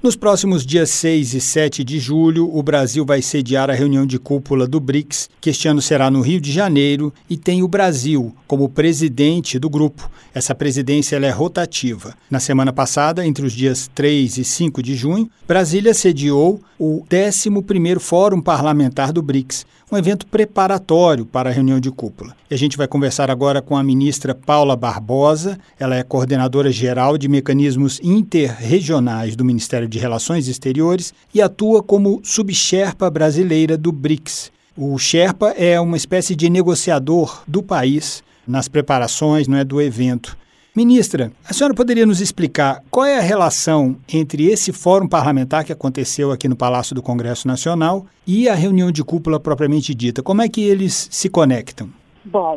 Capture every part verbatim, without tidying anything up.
Nos próximos dias seis e sete de julho, o Brasil vai sediar a reunião de cúpula do BRICS, que este ano será no Rio de Janeiro, e tem o Brasil como presidente do grupo. Essa presidência ela é rotativa. Na semana passada, entre os dias três e cinco de junho, Brasília sediou o décimo primeiro Fórum Parlamentar do BRICS, um evento preparatório para a reunião de cúpula. E a gente vai conversar agora com a ministra Paula Barbosa. Ela é coordenadora geral de mecanismos interregionais do Ministério de Relações Exteriores e atua como subsherpa brasileira do BRICS. O Sherpa é uma espécie de negociador do país nas preparações, não é, do evento. Ministra, a senhora poderia nos explicar qual é a relação entre esse fórum parlamentar que aconteceu aqui no Palácio do Congresso Nacional e a reunião de cúpula propriamente dita? Como é que eles se conectam? Bom,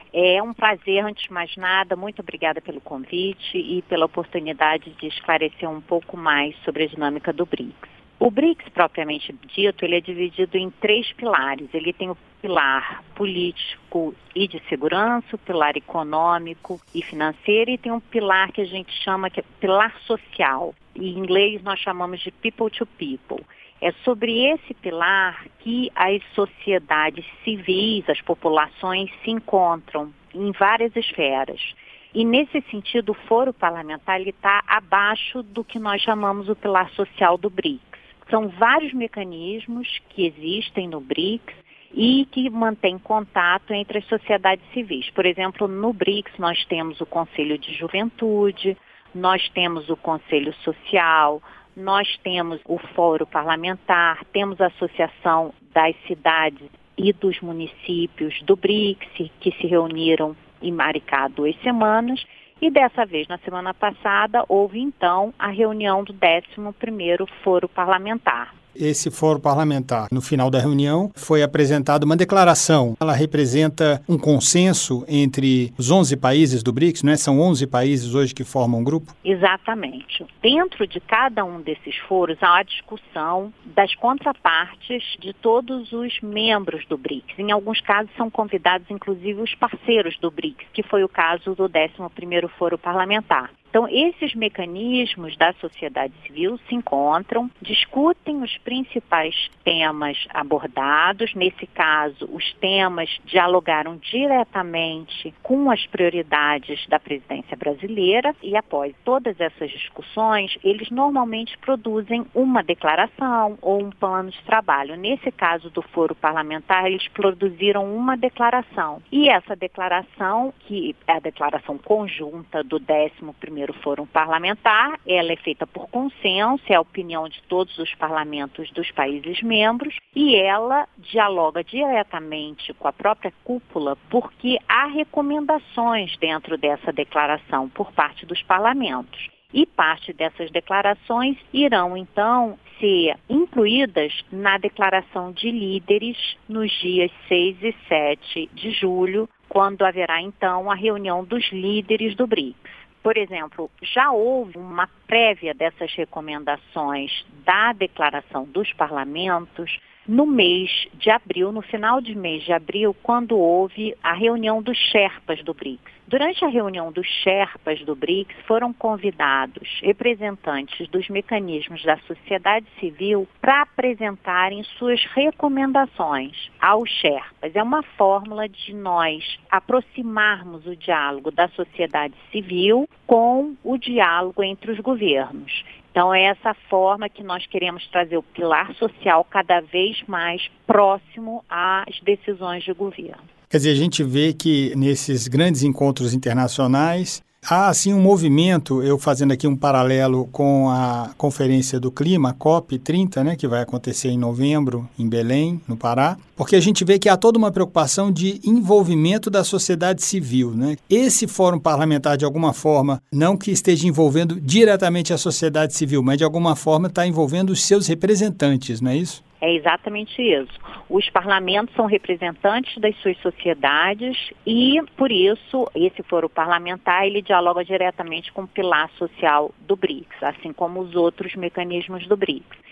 é um prazer, antes de mais nada, muito obrigada pelo convite e pela oportunidade de esclarecer um pouco mais sobre a dinâmica do BRICS. O BRICS, propriamente dito, ele é dividido em três pilares. Ele tem o pilar político e de segurança, o pilar econômico e financeiro, e tem um pilar que a gente chama que é pilar social. Em inglês nós chamamos de people to people. É sobre esse pilar que as sociedades civis, as populações se encontram em várias esferas. E nesse sentido, o foro parlamentar está abaixo do que nós chamamos o pilar social do BRICS. São vários mecanismos que existem no BRICS e que mantêm contato entre as sociedades civis. Por exemplo, no BRICS nós temos o Conselho de Juventude, nós temos o Conselho Social, nós temos o Fórum Parlamentar, temos a Associação das Cidades e dos Municípios do BRICS, que se reuniram em Maricá há duas semanas. E dessa vez, na semana passada, houve então a reunião do décimo primeiro Foro Parlamentar. Esse fórum parlamentar, no final da reunião, foi apresentada uma declaração. Ela representa um consenso entre os onze países do BRICS, não é? São onze países hoje que formam um grupo? Exatamente. Dentro de cada um desses foros há a discussão das contrapartes de todos os membros do BRICS. Em alguns casos são convidados, inclusive, os parceiros do BRICS, que foi o caso do décimo primeiro Foro Parlamentar. Então, esses mecanismos da sociedade civil se encontram, discutem os principais temas abordados. Nesse caso, os temas dialogaram diretamente com as prioridades da presidência brasileira e, após todas essas discussões, eles normalmente produzem uma declaração ou um plano de trabalho. Nesse caso do Foro Parlamentar, eles produziram uma declaração. E essa declaração, que é a declaração conjunta do décimo primeiro Fórum Parlamentar, ela é feita por consenso, é a opinião de todos os parlamentos dos países membros e ela dialoga diretamente com a própria cúpula porque há recomendações dentro dessa declaração por parte dos parlamentos. E parte dessas declarações irão, então, ser incluídas na declaração de líderes nos dias seis e sete de julho, quando haverá, então, a reunião dos líderes do BRICS. Por exemplo, já houve uma prévia dessas recomendações da declaração dos parlamentos no mês de abril, no final de mês de abril, quando houve a reunião dos Sherpas do BRICS. Durante a reunião dos Sherpas do BRICS, foram convidados representantes dos mecanismos da sociedade civil para apresentarem suas recomendações aos Sherpas. É uma fórmula de nós aproximarmos o diálogo da sociedade civil com o diálogo entre os governos. Então, é essa forma que nós queremos trazer o pilar social cada vez mais próximo às decisões de governo. Quer dizer, a gente vê que nesses grandes encontros internacionais há, assim, um movimento, eu fazendo aqui um paralelo com a Conferência do Clima, a COP trinta, né, que vai acontecer em novembro, em Belém, no Pará, porque a gente vê que há toda uma preocupação de envolvimento da sociedade civil, né? Esse fórum parlamentar, de alguma forma, não que esteja envolvendo diretamente a sociedade civil, mas de alguma forma está envolvendo os seus representantes, não é isso? É exatamente isso. Os parlamentos são representantes das suas sociedades e, por isso, esse foro parlamentar, ele dialoga diretamente com o pilar social do BRICS, assim como os outros mecanismos do BRICS.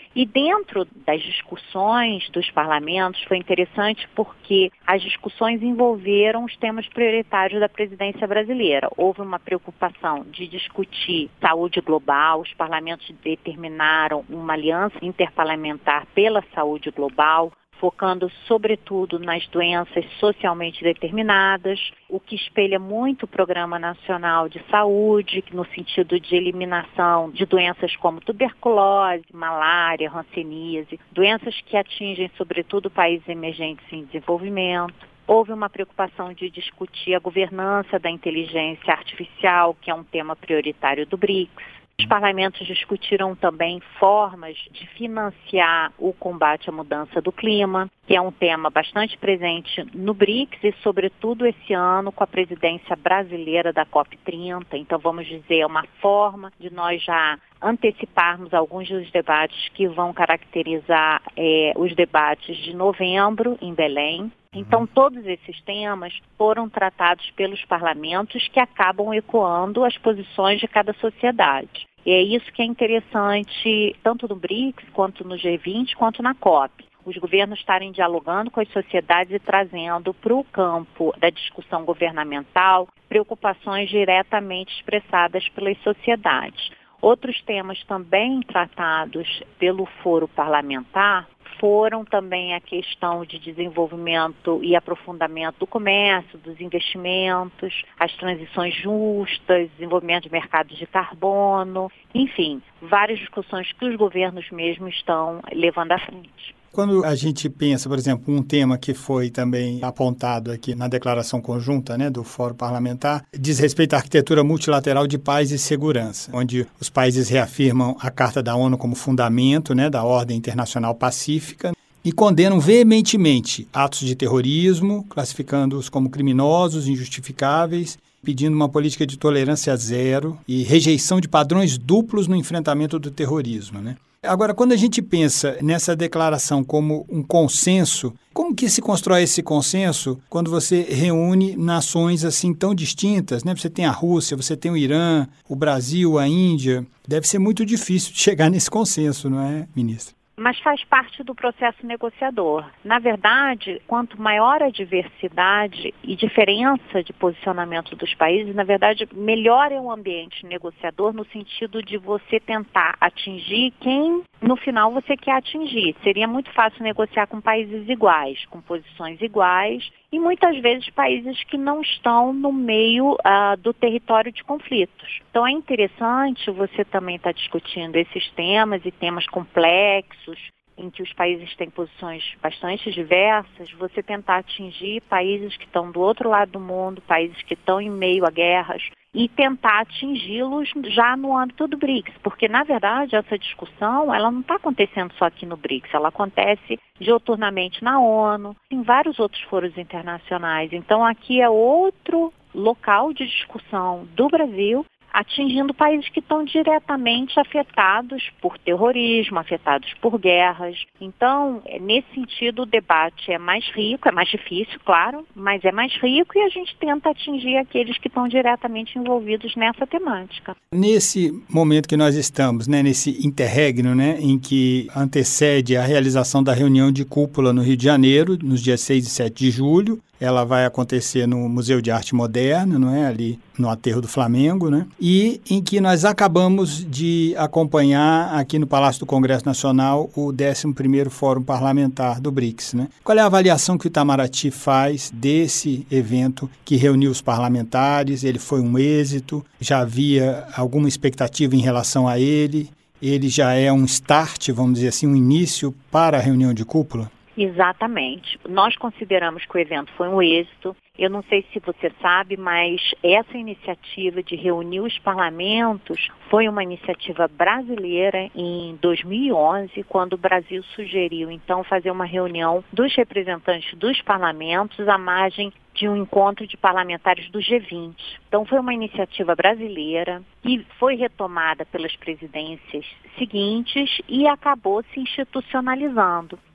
E dentro das discussões dos parlamentos foi interessante porque as discussões envolveram os temas prioritários da presidência brasileira. Houve uma preocupação de discutir saúde global, os parlamentos determinaram uma aliança interparlamentar pela saúde global, focando sobretudo nas doenças socialmente determinadas, o que espelha muito o Programa Nacional de Saúde, no sentido de eliminação de doenças como tuberculose, malária, hanseníase, doenças que atingem sobretudo países emergentes em desenvolvimento. Houve uma preocupação de discutir a governança da inteligência artificial, que é um tema prioritário do BRICS. Os parlamentos discutiram também formas de financiar o combate à mudança do clima, que é um tema bastante presente no BRICS e, sobretudo, esse ano com a presidência brasileira da COP trinta. Então, vamos dizer, é uma forma de nós já anteciparmos alguns dos debates que vão caracterizar é, os debates de novembro em Belém. Então, todos esses temas foram tratados pelos parlamentos que acabam ecoando as posições de cada sociedade. E é isso que é interessante, tanto no BRICS, quanto no G vinte, quanto na COP. Os governos estarem dialogando com as sociedades e trazendo para o campo da discussão governamental preocupações diretamente expressadas pelas sociedades. Outros temas também tratados pelo foro parlamentar foram também a questão de desenvolvimento e aprofundamento do comércio, dos investimentos, as transições justas, desenvolvimento de mercados de carbono, enfim, várias discussões que os governos mesmos estão levando à frente. Quando a gente pensa, por exemplo, um tema que foi também apontado aqui na declaração conjunta, né, do Fórum Parlamentar, diz respeito à arquitetura multilateral de paz e segurança, onde os países reafirmam a Carta da ONU como fundamento, né, da ordem internacional pacífica e condenam veementemente atos de terrorismo, classificando-os como criminosos, injustificáveis, pedindo uma política de tolerância zero e rejeição de padrões duplos no enfrentamento do terrorismo, né? Agora, quando a gente pensa nessa declaração como um consenso, como que se constrói esse consenso quando você reúne nações assim tão distintas, né? Você tem a Rússia, você tem o Irã, o Brasil, a Índia. Deve ser muito difícil de chegar nesse consenso, não é, ministra? Mas faz parte do processo negociador. Na verdade, quanto maior a diversidade e diferença de posicionamento dos países, na verdade, melhor é o ambiente negociador no sentido de você tentar atingir quem, no final, você quer atingir. Seria muito fácil negociar com países iguais, com posições iguais, e muitas vezes países que não estão no meio uh, do território de conflitos. Então é interessante você também estar discutindo esses temas e temas complexos, em que os países têm posições bastante diversas, você tentar atingir países que estão do outro lado do mundo, países que estão em meio a guerras, e tentar atingi-los já no âmbito do BRICS, porque, na verdade, essa discussão ela não está acontecendo só aqui no BRICS, ela acontece dioturnamente na ONU, em vários outros foros internacionais. Então, aqui é outro local de discussão do Brasil, atingindo países que estão diretamente afetados por terrorismo, afetados por guerras. Então, nesse sentido, o debate é mais rico, é mais difícil, claro, mas é mais rico e a gente tenta atingir aqueles que estão diretamente envolvidos nessa temática. Nesse momento que nós estamos, né, nesse interregno, né, em que antecede a realização da reunião de cúpula no Rio de Janeiro, nos dias seis e sete de julho, ela vai acontecer no Museu de Arte Moderna, não é? Ali no Aterro do Flamengo, né? E em que nós acabamos de acompanhar aqui no Palácio do Congresso Nacional o décimo primeiro Fórum Parlamentar do BRICS, né? Qual é a avaliação que o Itamaraty faz desse evento que reuniu os parlamentares? Ele foi um êxito? Já havia alguma expectativa em relação a ele? Ele já é um start, vamos dizer assim, um início para a reunião de cúpula? Exatamente. Nós consideramos que o evento foi um êxito. Eu não sei se você sabe, mas essa iniciativa de reunir os parlamentos foi uma iniciativa brasileira em dois mil e onze, quando o Brasil sugeriu, então, fazer uma reunião dos representantes dos parlamentos à margem de um encontro de parlamentares do G vinte. Então, foi uma iniciativa brasileira que foi retomada pelas presidências seguintes e acabou se institucionalizando.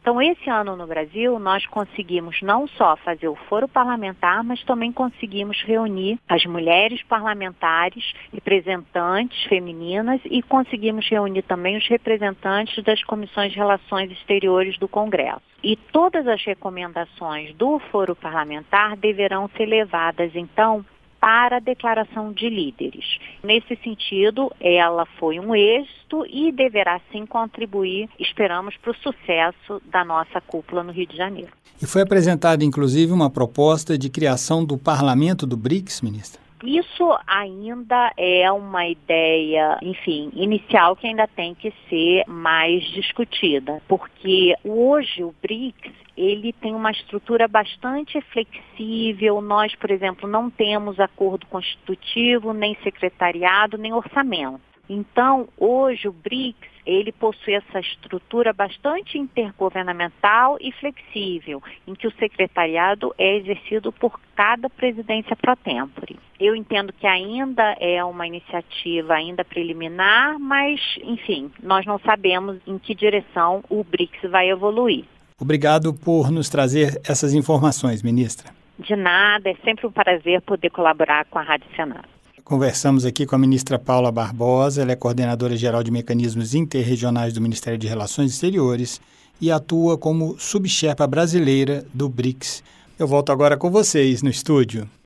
Então, esse ano no Brasil, nós conseguimos não só fazer o foro parlamentar, mas também conseguimos reunir as mulheres parlamentares, representantes femininas, e conseguimos reunir também os representantes das comissões de relações exteriores do Congresso. E todas as recomendações do foro parlamentar deverão ser levadas, então, para a declaração de líderes. Nesse sentido, ela foi um êxito e deverá sim contribuir, esperamos, para o sucesso da nossa cúpula no Rio de Janeiro. E foi apresentada, inclusive, uma proposta de criação do Parlamento do BRICS, ministra? Isso ainda é uma ideia, enfim, inicial que ainda tem que ser mais discutida, porque hoje o BRICS, ele tem uma estrutura bastante flexível. Nós, por exemplo, não temos acordo constitutivo, nem secretariado, nem orçamento. Então, hoje o BRICS, ele possui essa estrutura bastante intergovernamental e flexível, em que o secretariado é exercido por cada presidência pro tempore. Eu entendo que ainda é uma iniciativa ainda preliminar, mas, enfim, nós não sabemos em que direção o BRICS vai evoluir. Obrigado por nos trazer essas informações, ministra. De nada, é sempre um prazer poder colaborar com a Rádio Senado. Conversamos aqui com a ministra Paula Barbosa, ela é coordenadora geral de mecanismos interregionais do Ministério de Relações Exteriores e atua como subchefa brasileira do BRICS. Eu volto agora com vocês no estúdio.